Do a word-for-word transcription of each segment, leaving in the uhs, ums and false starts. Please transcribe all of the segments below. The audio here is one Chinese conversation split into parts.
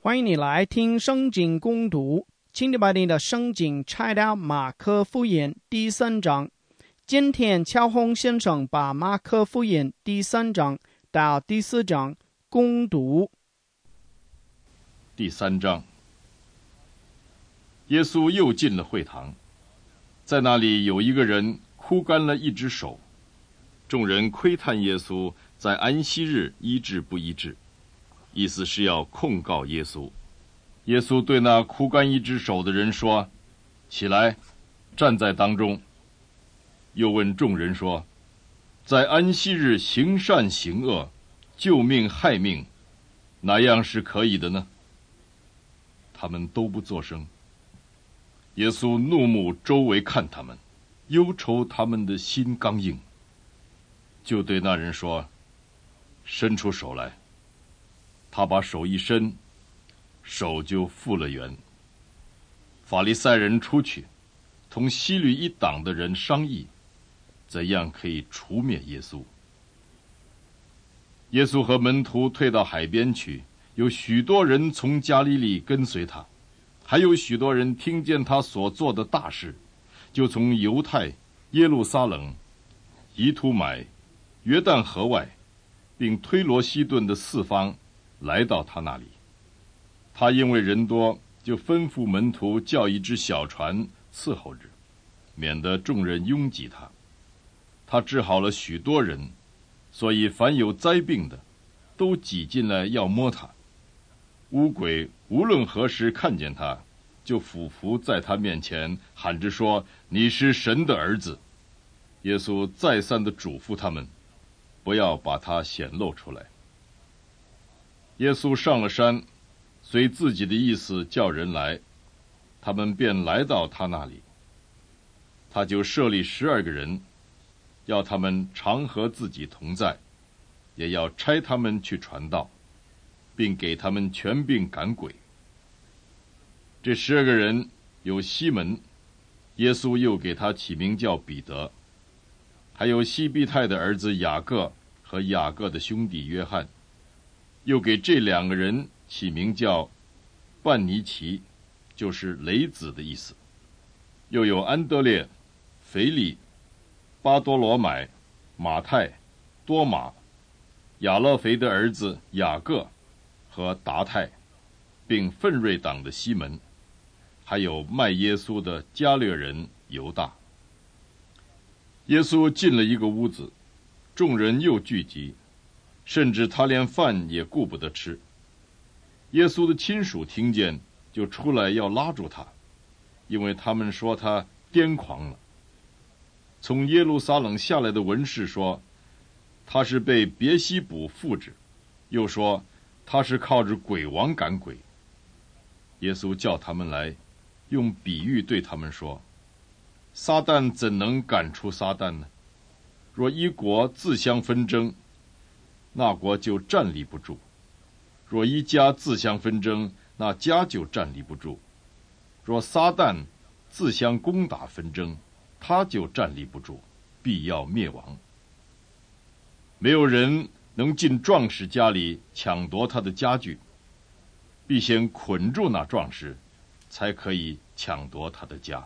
欢迎你来听圣经攻读，请你把你的圣经拆到马可福音第三章。今天乔宏先生把马可福音第三章到第四章攻读。 第三章，耶稣又进了会堂，在那里有一个人枯干了一只手，众人窥探耶稣在安息日医治不医治，意思是要控告耶稣。耶稣对那枯干一只手的人说：起来，站在当中。又问众人说：在安息日行善行恶，救命害命，哪样是可以的呢？他们都不作声。耶稣怒目周围看他们，忧愁他们的心刚硬，就对那人说：伸出手来。他把手一伸，手就复了原。法利赛人出去，同希律一党的人商议，怎样可以除灭耶稣。耶稣和门徒退到海边去，有许多人从加利利跟随他，还有许多人听见他所做的大事，就从犹太、耶路撒冷、以土买、约旦河外，并推罗西顿的四方来到他那里。他因为人多，就吩咐门徒叫一只小船伺候着，免得众人拥挤他。他治好了许多人，所以凡有灾病的都挤进来要摸他。污鬼无论何时看见他，就俯伏在他面前，喊着说：你是神的儿子。耶稣再三地嘱咐他们，不要把他显露出来。耶稣上了山，随自己的意思叫人来，他们便来到他那里。他就设立十二个人，要他们常和自己同在，也要差他们去传道，并给他们权柄赶鬼。这十二个人有西门，耶稣又给他起名叫彼得，还有西庇太的儿子雅各和雅各的兄弟约翰，又给这两个人起名叫半尼奇，就是雷子的意思。又有安德烈、腓利、巴多罗买、马太、多马、亚勒腓的儿子雅各和达太，并奋锐党的西门，还有卖耶稣的加略人犹大。耶稣进了一个屋子，众人又聚集，甚至他连饭也顾不得吃。耶稣的亲属听见，就出来要拉住他，因为他们说他癫狂了。从耶路撒冷下来的文士说，他是被别西卜附着，又说他是靠着鬼王赶鬼。耶稣叫他们来，用比喻对他们说：撒旦怎能赶出撒旦呢？若一国自相纷争，那国就站立不住；若一家自相纷争，那家就站立不住；若撒旦自相攻打纷争，他就站立不住，必要灭亡。没有人能进壮士家里抢夺他的家具，必先捆住那壮士，才可以抢夺他的家。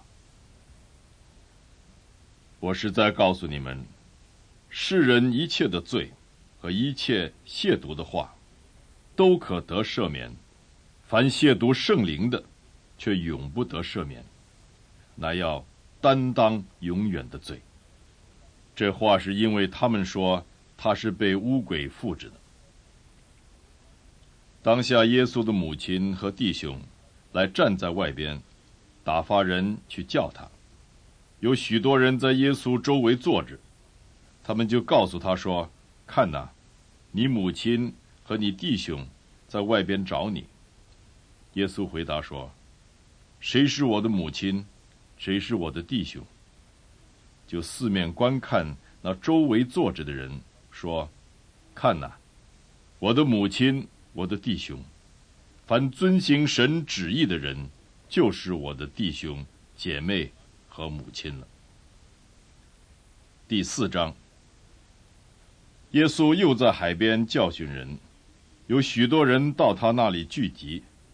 我是在告诉你们，世人一切的罪和一切亵渎的话，都可得赦免；凡亵渎圣灵的，却永不得赦免，乃要担当永远的罪。这话是因为他们说他是被污鬼附着的。当下耶稣的母亲和弟兄来站在外边，打发人去叫他。有许多人在耶稣周围坐着，他们就告诉他说：看哪，你母亲和你弟兄在外边找你。耶稣回答说：谁是我的母亲，谁是我的弟兄？就四面观看那周围坐着的人，说：看哪，我的母亲，我的弟兄，凡遵行神旨意的人，就是我的弟兄姐妹和母亲了。第四章，耶稣又在海边教训人，有许多人到他那里聚集，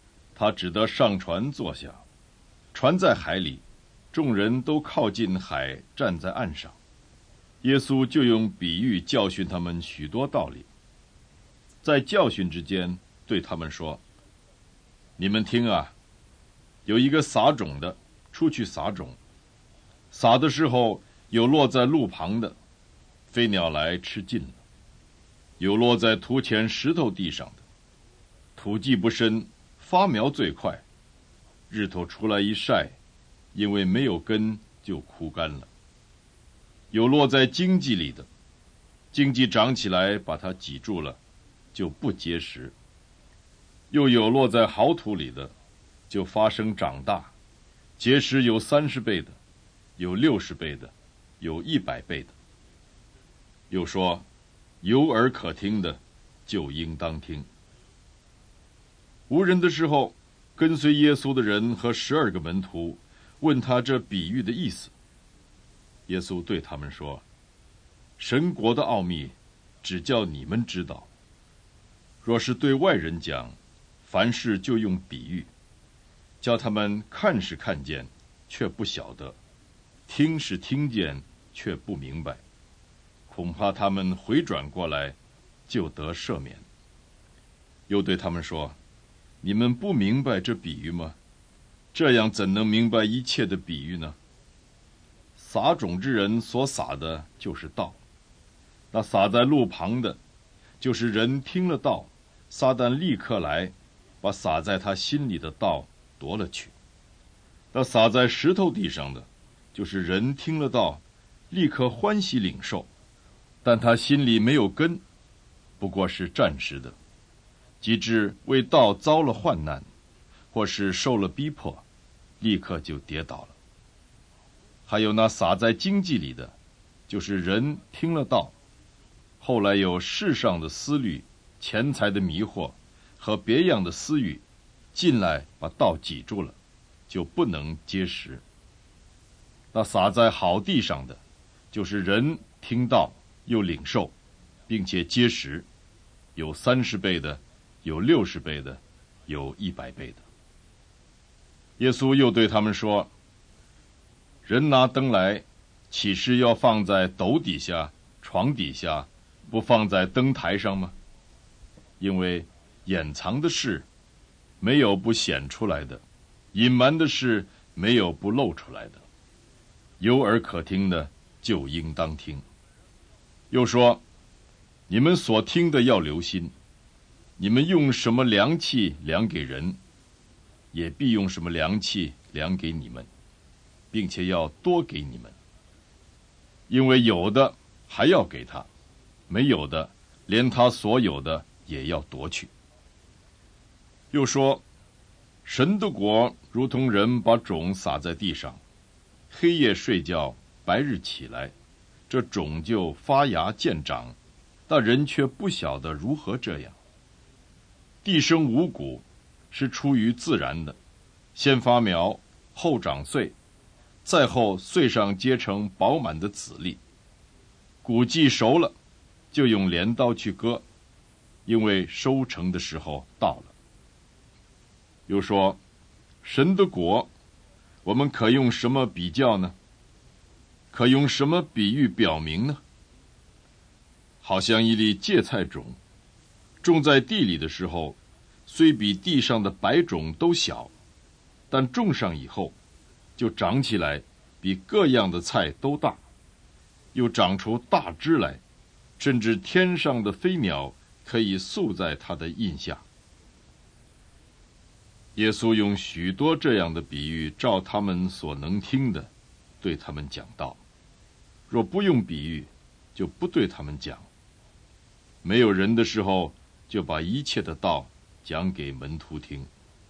他只得上船坐下，船在海里，众人都靠近海，站在岸上。耶稣就用比喻教训他们许多道理，在教训之间对他们说：你们听啊，有一个撒种的出去撒种，撒的时候有落在路旁的，飞鸟来吃尽了；有落在土前石头地上的，土既不深，发苗最快，日头出来一晒，因为没有根就枯干了；有落在荆棘里的，荆棘长起来把它挤住了，就不结实；又有落在好土里的，就发生长大，结实有三十倍的，有六十倍的，有一百倍的。又说，有耳可听的，就应当听。无人的时候，跟随耶稣的人和十二个门徒问他这比喻的意思。耶稣对他们说：神国的奥秘只叫你们知道，若是对外人讲，凡事就用比喻，叫他们看是看见，却不晓得；听是听见，却不明白。恐怕他们回转过来，就得赦免。又对他们说：你们不明白这比喻吗？这样怎能明白一切的比喻呢？撒种之人所撒的就是道，那撒在路旁的，就是人听了道，撒旦立刻来，把撒在他心里的道夺了去。那撒在石头地上的，就是人听了道，立刻欢喜领受，但他心里没有根，不过是暂时的，及至为道遭了患难，或是受了逼迫，立刻就跌倒了。还有那撒在荆棘里的，就是人听了道，后来有世上的思虑、钱财的迷惑和别样的私欲进来，把道挤住了，就不能结实。那撒在好地上的，就是人听道又领受，并且结实，有三十倍的，有六十倍的，有一百倍的。耶稣又对他们说：人拿灯来，岂是要放在斗底下、床底下，不放在灯台上吗？因为掩藏的事没有不显出来的，隐瞒的事没有不露出来的。有耳可听的，就应当听。又说：你们所听的要留心，你们用什么量器量给人，也必用什么量器量给你们，并且要多给你们。因为有的还要给他，没有的连他所有的也要夺去。又说：神的国如同人把种撒在地上，黑夜睡觉，白日起来，这种就发芽见长，但人却不晓得如何这样。地生五谷，是出于自然的，先发苗，后长穗，再后穗上结成饱满的籽粒。谷既熟了，就用镰刀去割，因为收成的时候到了。又说：神的国，我们可用什么比较呢？可用什么比喻表明呢？好像一粒芥菜种，种在地里的时候，虽比地上的白种都小，但种上以后，就长起来，比各样的菜都大，又长出大枝来，甚至天上的飞鸟可以宿在它的荫下。耶稣用许多这样的比喻，照他们所能听的，对他们讲道。若不用比喻，就不对他们讲。没有人的时候，就把一切的道讲给门徒听。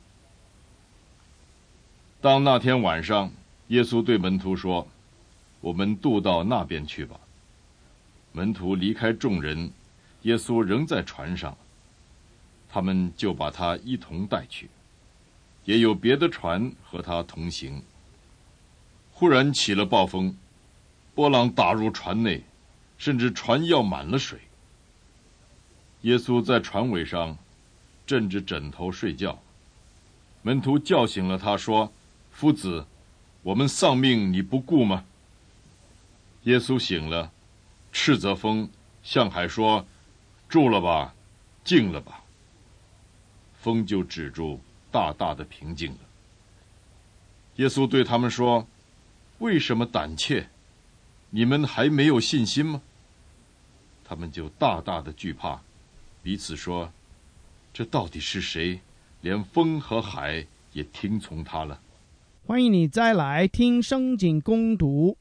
当那天晚上，耶稣对门徒说：我们渡到那边去吧。门徒离开众人，耶稣仍在船上，他们就把他一同带去。也有别的船和他同行。忽然起了暴风，波浪打入船内，甚至船要满了水。耶稣在船尾上枕着枕头睡觉。 门徒叫醒了他，说：夫子，我们丧命你不顾吗？耶稣醒了，斥责风，向海说：住了吧，静了吧。风就止住，大大的平静了。耶稣对他们说：为什么胆怯？你们还没有信心吗？他们就大大的惧怕，彼此说：这到底是谁？连风和海也听从他了。 欢迎你再来听圣经攻读。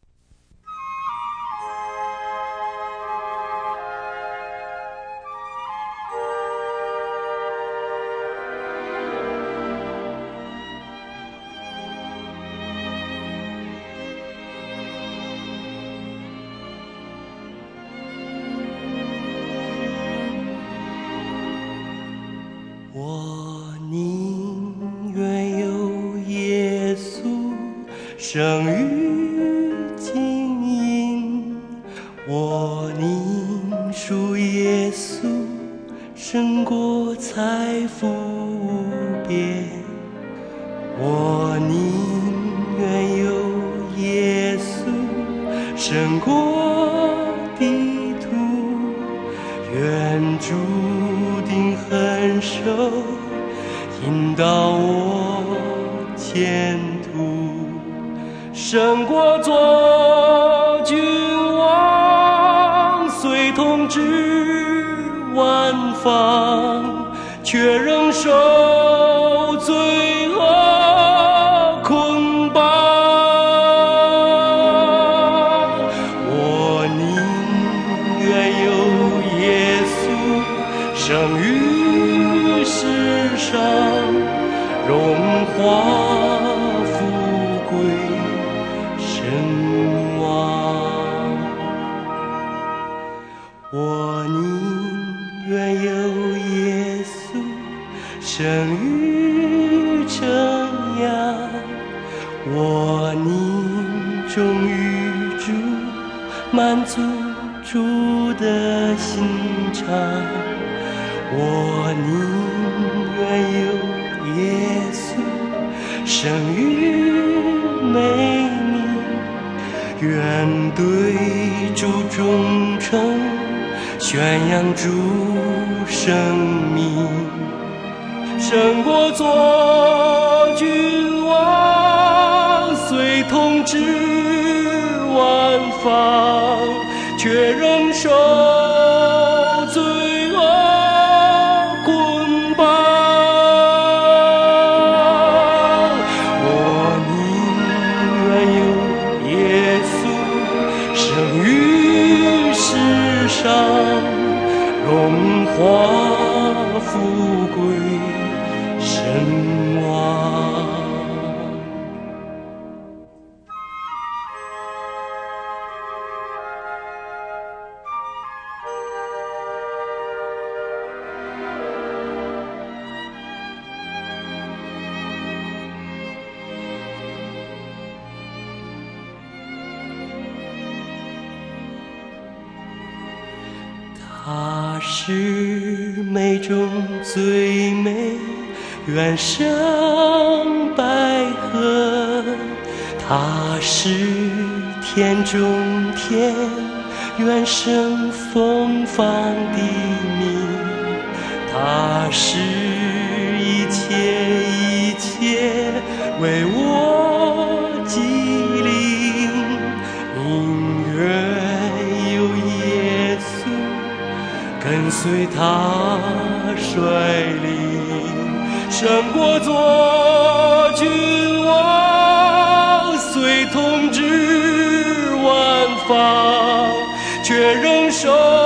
生于金银，我宁属耶稣，胜过财富无边。我宁愿有耶稣，胜过地图，愿注定恒守，引导我前途。胜过做君王，虽统治万方，却仍受罪恶捆绑。我宁愿有耶稣，生于世上，荣华我宁愿有耶稣，生于城阳，我宁忠于主，满足主的心肠。我宁愿有耶稣，生于美名，愿对主忠诚，宣扬主生命，胜过做君王，虽统治万方，却仍受罪恶捆绑。我宁愿有耶稣，生于世上，荣华富贵神王。他是美中最美，原生百合。他是天中天，原生风放的名。他是一切一切为我激励，宁愿有耶稣，跟随他率领，胜过做君王，虽统治万方，却仍受